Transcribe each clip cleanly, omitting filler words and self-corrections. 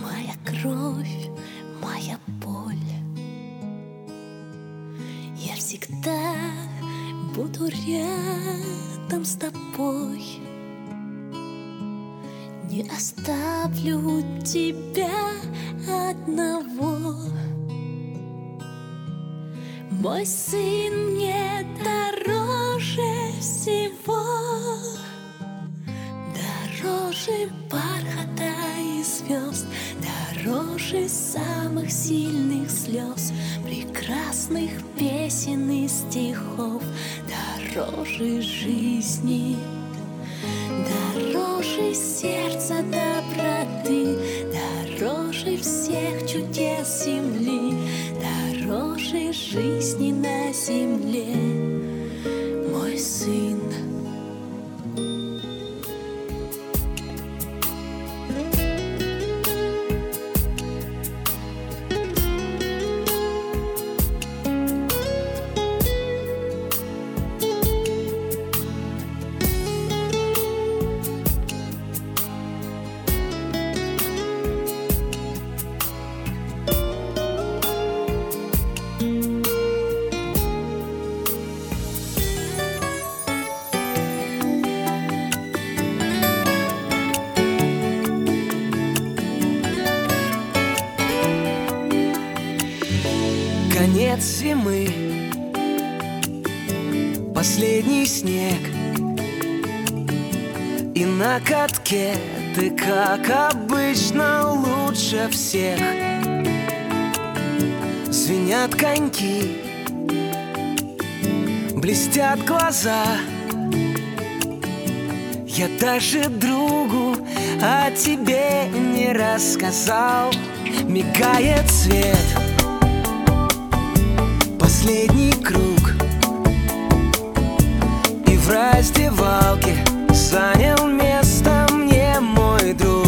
моя кровь, моя боль. Я всегда буду рядом с тобой. Не оставлю тебя одного. Мой сын мне дороже всего, дороже бархата и звезд, дороже самых сильных слез, прекрасных песен и стихов, дороже жизни, дороже сердца доброты, дороже всех чудес земли, дороже жизни на земле, мой сын. Конец зимы, последний снег, и на катке ты, как обычно, лучше всех. Звенят коньки, блестят глаза. Я даже другу о тебе не рассказал. Мигает свет, последний круг, и в раздевалке занял место мне мой друг.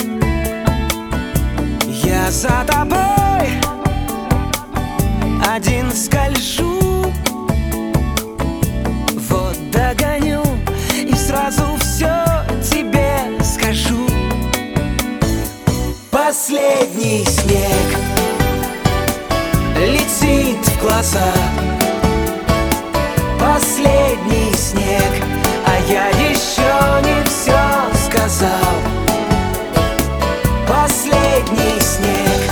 Я за тобой один скольжу, вот догоню и сразу все тебе скажу. Последний снег летит в глаза, последний снег, а я еще не все сказал. Последний снег,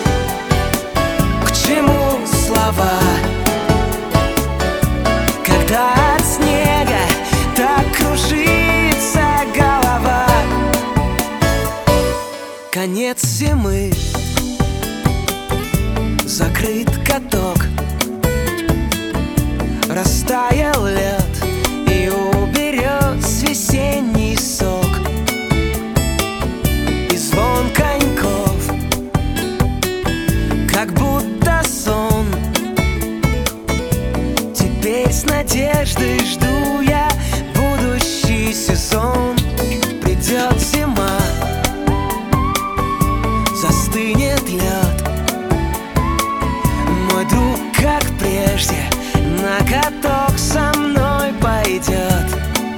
к чему слова, когда от снега так кружится голова. Конец зимы, закрыт каток, растаял лед и уберет весенний сок, и звон коньков, как будто сон. Теперь с надеждой жду я будущий сезон. Придет зима, застынет лед, мой друг, как прежде, на каток со мной пойдет.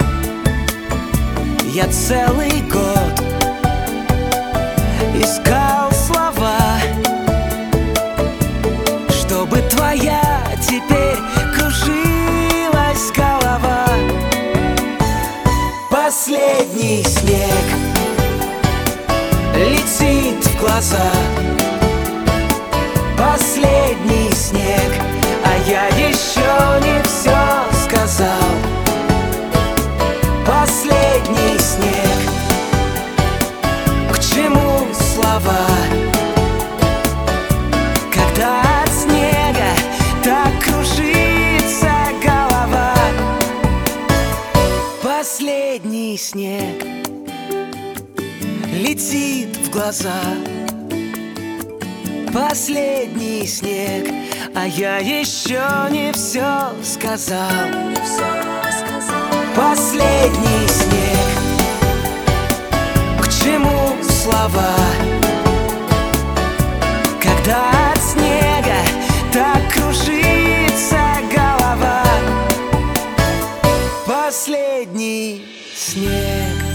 Я целый год искал слова, чтобы твоя теперь кружилась голова. Последний снег летит в глаза, последний снег, а я еще не все сказал. Последний снег, к чему слова, когда от снега так кружится голова. Последний снег летит в глаза, последний снег, а я еще не все сказал. Последний снег, к чему слова, когда от снега так кружится голова. Последний снег.